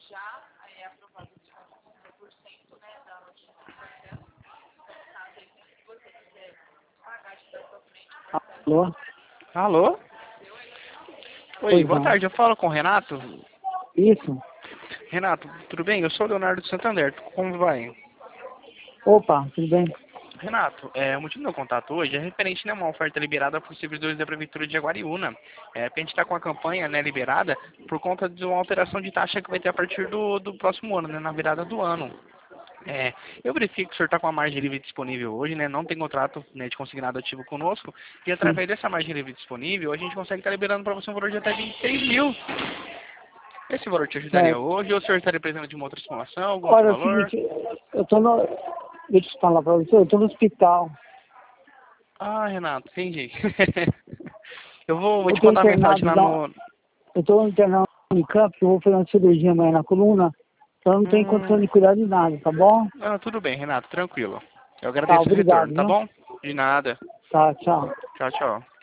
Alô? Alô? Oi, Pois boa não. tarde, eu falo com o Renato. Isso? Renato, tudo bem? Eu sou o Leonardo de Santander, como vai? Opa, tudo bem? Renato, o motivo do meu contato hoje é referente, né, a uma oferta liberada por servidores da Prefeitura de Jaguariúna. Porque a gente está com a campanha, né, liberada por conta de uma alteração de taxa que vai ter a partir do próximo ano, né, na virada do ano. Eu verifico que o senhor está com a margem livre disponível hoje, né? Não tem contrato, né, de consignado ativo conosco. E Sim. através dessa margem livre disponível, a gente consegue estar liberando para você um valor de até 26 mil. Esse valor te ajudaria Certo. hoje? Ou o senhor estaria precisando de uma outra estimação, algum outro Olha, é o valor? seguinte, eu tô no... Deixa eu falar pra você, eu tô no hospital. Ah, Renato, entendi. Eu vou Eu te tô mandar uma mensagem internado, lá não, no... eu tô internado no campo, eu vou fazer uma cirurgia amanhã na coluna, então eu não tenho condição Hum, de cuidar de nada, tá bom? não, tudo bem, Renato, tranquilo. Eu Tá, agradeço o obrigado, retorno, tá viu? bom? De nada. Tá, tchau. Tchau, tchau.